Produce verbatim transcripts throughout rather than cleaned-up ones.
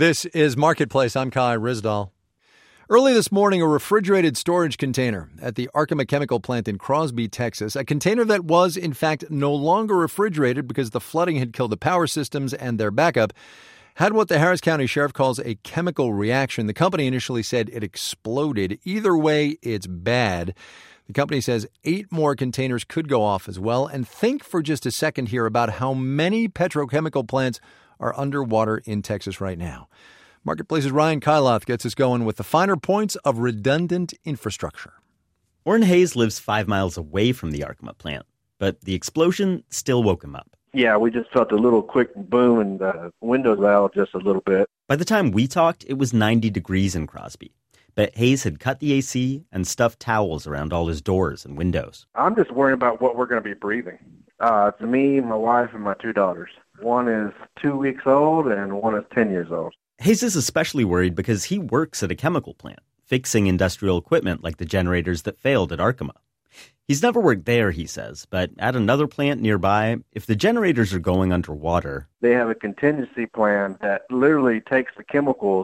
This is Marketplace. I'm Kai Rizdal. Early this morning, a refrigerated storage container at the Arkema chemical plant in Crosby, Texas, a container that was, in fact, no longer refrigerated because the flooding had killed the power systems and their backup, had what the Harris County Sheriff calls a chemical reaction. The company initially said it exploded. Either way, it's bad. The company says eight more containers could go off as well. And think for just a second here about how many petrochemical plants are underwater in Texas right now. Marketplace's Ryan Kyloth gets us going with the finer points of redundant infrastructure. Orrin Hayes lives five miles away from the Arkema plant, but the explosion still woke him up. Yeah, we just felt a little quick boom and the windows out just a little bit. By the time we talked, it was ninety degrees in Crosby. But Hayes had cut the A C and stuffed towels around all his doors and windows. I'm just worried about what we're going to be breathing. Uh, it's me, my wife, and my two daughters. One is two weeks old and one is ten years old. Hayes is especially worried because he works at a chemical plant, fixing industrial equipment like the generators that failed at Arkema. He's never worked there, he says, but at another plant nearby, if the generators are going underwater... They have a contingency plan that literally takes the chemicals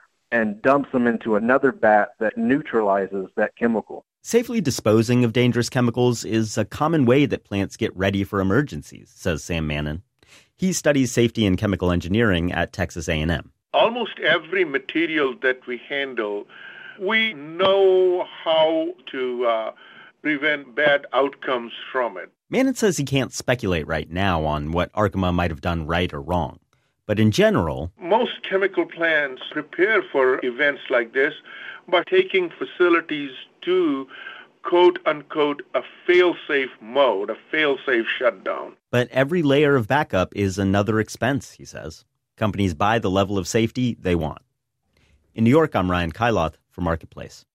and dumps them into another vat that neutralizes that chemical. Safely disposing of dangerous chemicals is a common way that plants get ready for emergencies, says Sam Mannon. He studies safety and chemical engineering at Texas A and M. Almost every material that we handle, we know how to uh, prevent bad outcomes from it. Mannon says he can't speculate right now on what Arkema might have done right or wrong. But in general, most chemical plants prepare for events like this by taking facilities to quote-unquote a fail-safe mode, a fail-safe shutdown. But every layer of backup is another expense, he says. Companies buy the level of safety they want. In New York, I'm Ryan Kyloth for Marketplace.